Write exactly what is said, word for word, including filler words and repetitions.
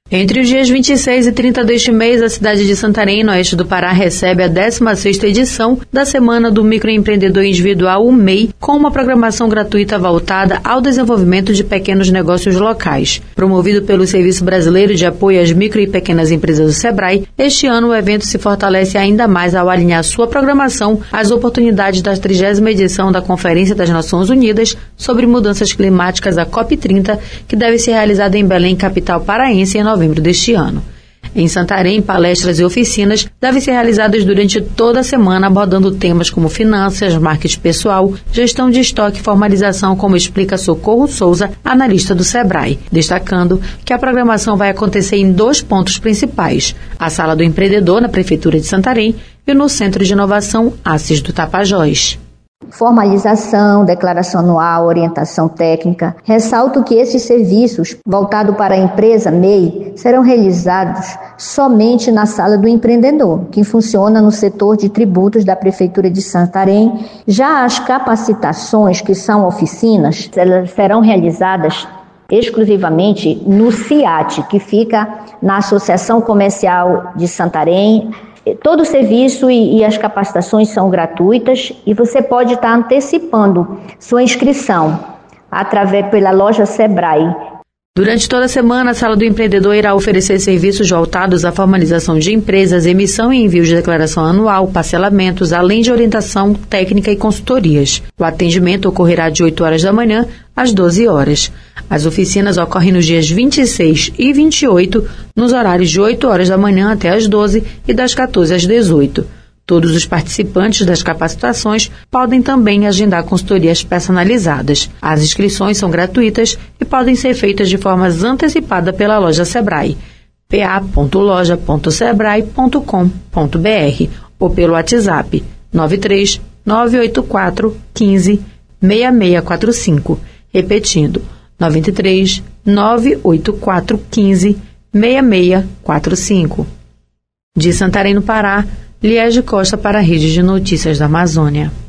Entre os dias vinte e seis e trinta deste mês, a cidade de Santarém, no oeste do Pará, recebe a décima sexta edição da Semana do Microempreendedor Individual, o M E I, com uma programação gratuita voltada ao desenvolvimento de pequenos negócios locais. Promovido pelo Serviço Brasileiro de Apoio às Micro e Pequenas Empresas do SEBRAE, este ano o evento se fortalece ainda mais ao alinhar sua programação às oportunidades da trigésima edição da Conferência das Nações Unidas sobre Mudanças Climáticas, a COP trinta, que deve ser realizada em Belém, capital paraense, em novembro deste ano. Em Santarém, palestras e oficinas devem ser realizadas durante toda a semana, abordando temas como finanças, marketing pessoal, gestão de estoque e formalização, como explica Socorro Souza, analista do SEBRAE, destacando que a programação vai acontecer em dois pontos principais: a Sala do Empreendedor, na Prefeitura de Santarém, e no Centro de Inovação Assis do Tapajós. Formalização, declaração anual, orientação técnica. Ressalto que esses serviços, voltados para a empresa M E I, serão realizados somente na Sala do Empreendedor, que funciona no setor de tributos da Prefeitura de Santarém. Já as capacitações, que são oficinas, elas serão realizadas exclusivamente no CIAT, que fica na Associação Comercial de Santarém. Todo o serviço e, e as capacitações são gratuitas e você pode estar antecipando sua inscrição através pela loja SEBRAE. Durante toda a semana, a Sala do Empreendedor irá oferecer serviços voltados à formalização de empresas, emissão e envio de declaração anual, parcelamentos, além de orientação técnica e consultorias. O atendimento ocorrerá de oito horas da manhã às doze horas. As oficinas ocorrem nos dias vinte e seis e vinte e oito, nos horários de oito horas da manhã até às doze e das quatorze às dezoito. Todos os participantes das capacitações podem também agendar consultorias personalizadas. As inscrições são gratuitas e podem ser feitas de forma antecipada pela loja SEBRAE, p a ponto loja ponto sebrae ponto com ponto b r, ou pelo WhatsApp nove três nove oito quatro um cinco seis seis quatro cinco, repetindo nove três nove oito quatro um cinco seis seis quatro cinco. De Santarém, no Pará, Liege Costa para a Rede de Notícias da Amazônia.